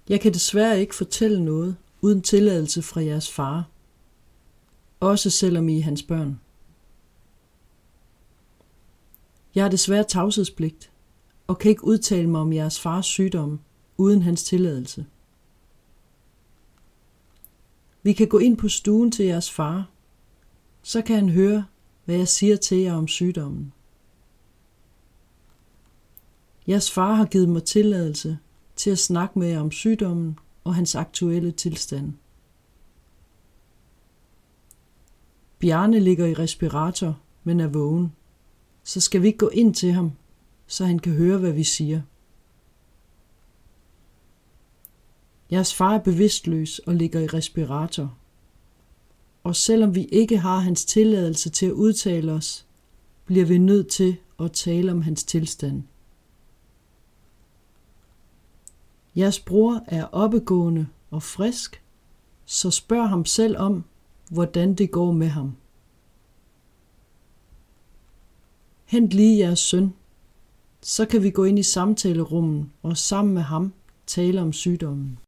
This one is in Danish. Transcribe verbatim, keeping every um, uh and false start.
Jeg kan desværre ikke fortælle noget uden tilladelse fra jeres far, også selvom I er hans børn. Jeg har desværre tavshedspligt og kan ikke udtale mig om jeres fars sygdom uden hans tilladelse. Vi kan gå ind på stuen til jeres far, så kan han høre, hvad jeg siger til jer om sygdommen. Jeres far har givet mig tilladelse til at snakke med jer om sygdommen og hans aktuelle tilstand. Bjarne ligger i respirator, men er vågen, så skal vi ikke gå ind til ham, så han kan høre, hvad vi siger. Jeres far er bevidstløs og ligger i respirator, og selvom vi ikke har hans tilladelse til at udtale os, bliver vi nødt til at tale om hans tilstand. Jeres bror er oppegående og frisk, så spørg ham selv om, hvordan det går med ham. Hent lige jeres søn, så kan vi gå ind i samtalerummet og sammen med ham tale om sygdommen.